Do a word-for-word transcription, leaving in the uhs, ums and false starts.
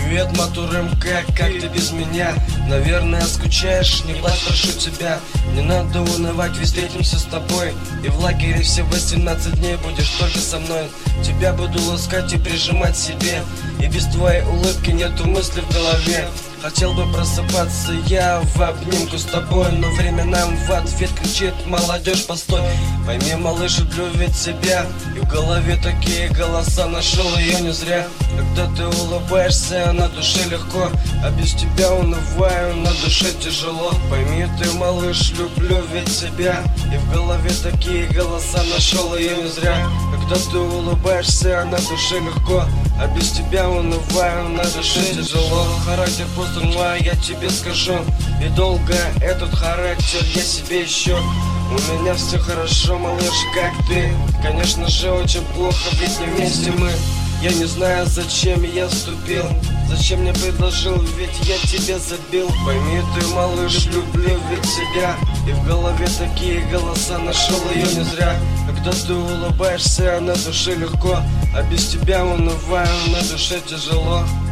Привет, Матурымка, как ты без меня? Наверное, скучаешь, не плачь, прошу тебя. Не надо унывать, ведь встретимся с тобой. И в лагере все восемнадцать дней будешь только со мной. Тебя буду ласкать и прижимать себе. И без твоей улыбки нету мысли в голове. Хотел бы просыпаться я в обнимку с тобой, но время нам в ответ кричит: молодежь, постой. Пойми, малыш, люблю ведь тебя. И в голове такие голоса, нашел ее не зря. Когда ты улыбаешься, на душе легко, а без тебя унываю, на душе тяжело. Пойми ты, малыш, люблю ведь тебя. И в голове такие голоса, нашел ее не зря. Когда ты улыбаешься, на душе легко, а без тебя унываю, на душе тяжело. Характер просто мой, я тебе скажу. И долго этот характер я себе ищу. У меня все хорошо, малыш, как ты? Конечно же, очень плохо, ведь не вместе мы. Я не знаю, зачем я вступил, зачем мне предложил, ведь я тебя забил. Пойми ты, малыш, люблю ведь тебя. И в голове такие голоса, нашел ее не зря. Когда ты улыбаешься, на душе легко, а без тебя унываю, на душе тяжело.